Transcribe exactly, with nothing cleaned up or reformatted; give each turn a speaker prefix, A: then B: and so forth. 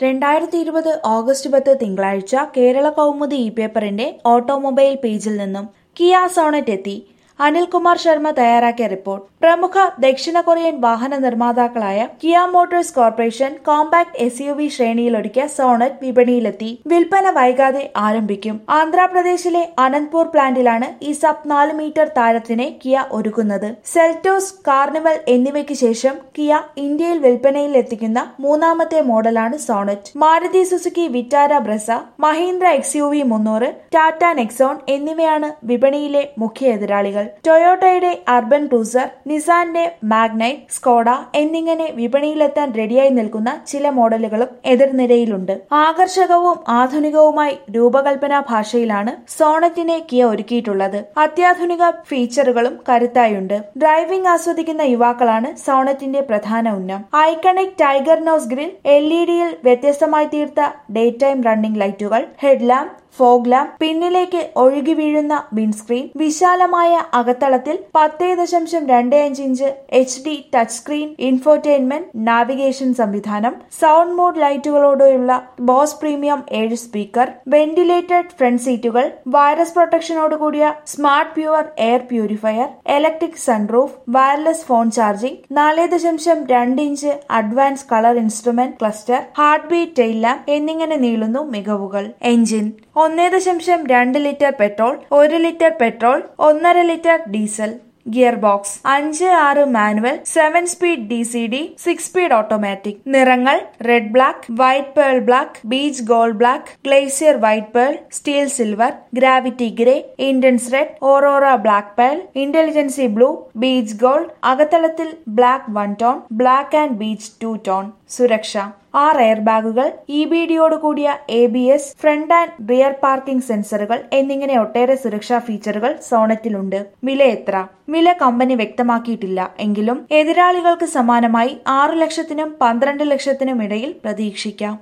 A: രണ്ടായിരത്തി ഇരുപത് ഓഗസ്റ്റ് പത്ത് തിങ്കളാഴ്ച കേരള കൗമുദി ഇ പേപ്പറിന്റെ ഓട്ടോമൊബൈൽ പേജിൽ നിന്നും കിയ സോണറ്റ് എത്തി. അനിൽകുമാർ ശർമ്മ തയ്യാറാക്കിയ റിപ്പോർട്ട്. പ്രമുഖ ദക്ഷിണ കൊറിയൻ വാഹന നിർമ്മാതാക്കളായ Kia Motors corporation compact S U V ശ്രേണിയിലൊരുക്കിയ സോണറ്റ് വിപണിയിലെത്തി. വിൽപ്പന വൈകാതെ ആരംഭിക്കും. ആന്ധ്രാപ്രദേശിലെ അനന്ത്പൂർ പ്ലാന്റിലാണ് ഈ സബ് നാല് മീറ്റർ താരത്തിനെ കിയ ഒരുക്കുന്നത്. സെൽറ്റോസ്, കാർണിവൽ എന്നിവയ്ക്ക് ശേഷം കിയ ഇന്ത്യയിൽ വിൽപ്പനയിൽ എത്തിക്കുന്ന മൂന്നാമത്തെ മോഡലാണ് Sonet. Maruti Suzuki Vitara Brezza, Mahindra X U V മുന്നൂറ്, ടാറ്റ നെക്സോൺ എന്നിവയാണ് വിപണിയിലെ മുഖ്യ എതിരാളികൾ. ടൊയോട്ടയുടെ അർബൻ ക്രൂസർ, നിസാന്റെ മാഗ്നൈറ്റ്, സ്കോഡ എന്നിങ്ങനെ വിപണിയിലെത്താൻ റെഡിയായി നിൽക്കുന്ന ചില മോഡലുകളും എതിർനിരയിലുണ്ട്. ആകർഷകവും ആധുനികവുമായി രൂപകൽപ്പനാ ഭാഷയിലാണ് സോണറ്റിനെ കിയ ഒരുക്കിയിട്ടുള്ളത്. അത്യാധുനിക ഫീച്ചറുകളും കരുത്തായുണ്ട്. ഡ്രൈവിംഗ് ആസ്വദിക്കുന്ന യുവാക്കളാണ് സോണറ്റിന്റെ പ്രധാന ഉന്നം. Iconic tiger nose grille, L E ഡിയിൽ വ്യത്യസ്തമായി തീർത്ത ഡേ ടൈം റണ്ണിംഗ് ലൈറ്റുകൾ, ഹെഡ്ലാമ്പ്, ഫോഗ് ലാമ്പ്, പിന്നിലേക്ക് ഒഴുകി വീഴുന്ന വിൻസ്ക്രീൻ, വിശാലമായ അകത്തളത്തിൽ പത്തേ ദശാംശം രണ്ട് അഞ്ച് inch H D touch screen, infotainment, navigation സംവിധാനം, സൗണ്ട് മോഡ് ലൈറ്റുകളോടെയുള്ള ബോസ് പ്രീമിയം ഏഴ് സ്പീക്കർ, വെന്റിലേറ്റഡ് ഫ്രണ്ട് സീറ്റുകൾ, വൈറസ് പ്രൊട്ടക്ഷനോടുകൂടിയ smart pure air purifier, electric sunroof, wireless phone charging, നാല് ദശാംശം രണ്ട് inch advance colour instrument cluster, heartbeat tail lamp എന്നിങ്ങനെ നീളുന്നു മികവുകൾ. എഞ്ചിൻ ഒന്നേ ദശാംശം രണ്ട് ലിറ്റർ പെട്രോൾ, ഒരു ലിറ്റർ പെട്രോൾ, ഒന്നര ലിറ്റർ ഡീസൽ. ഗിയർ ബോക്സ് അഞ്ച് ആറ് manual, seven speed D C D, six speed automatic. നിറങ്ങൾ red black, white pearl black, beige gold black, glacier white pearl, steel silver, gravity grey, intense red, aurora black pearl, intelligency blue, beige gold. അകത്തളത്തിൽ black one tone, black and beige two tone. സുരക്ഷ ആറ് air ബാഗുകൾ, E B ഡിയോട് കൂടിയ A B S, front and rear parking സെൻസറുകൾ എന്നിങ്ങനെ ഒട്ടേറെ സുരക്ഷാ ഫീച്ചറുകൾ സോണറ്റിലുണ്ട്. വില എത്ര? വില കമ്പനി വ്യക്തമാക്കിയിട്ടില്ല. എങ്കിലും എതിരാളികൾക്ക് സമാനമായി ആറു ലക്ഷത്തിനും പന്ത്രണ്ട് ലക്ഷത്തിനും ഇടയിൽ പ്രതീക്ഷിക്കാം.